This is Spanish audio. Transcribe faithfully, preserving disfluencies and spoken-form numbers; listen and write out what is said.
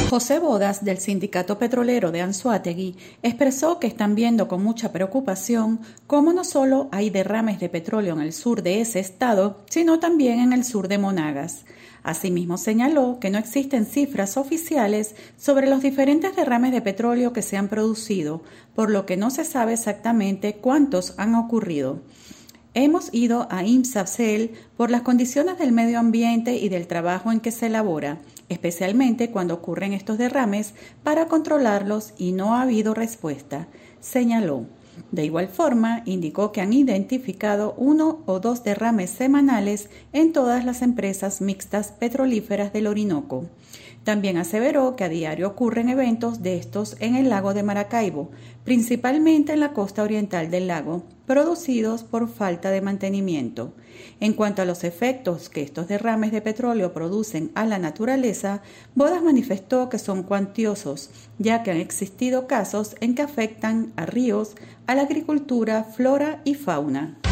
José Bodas, del Sindicato Petrolero de Anzoátegui, expresó que están viendo con mucha preocupación cómo no solo hay derrames de petróleo en el sur de ese estado, sino también en el sur de Monagas. Asimismo señaló que no existen cifras oficiales sobre los diferentes derrames de petróleo que se han producido, por lo que no se sabe exactamente cuántos han ocurrido. Hemos ido a INPSACEL por las condiciones del medio ambiente y del trabajo en que se elabora, especialmente cuando ocurren estos derrames, para controlarlos y no ha habido respuesta, señaló. De igual forma, indicó que han identificado uno o dos derrames semanales en todas las empresas mixtas petrolíferas del Orinoco. También aseveró que a diario ocurren eventos de estos en el lago de Maracaibo, principalmente en la costa oriental del lago, producidos por falta de mantenimiento. En cuanto a los efectos que estos derrames de petróleo producen a la naturaleza, Bodas manifestó que son cuantiosos, ya que han existido casos en que afectan a ríos, a la agricultura, flora y fauna.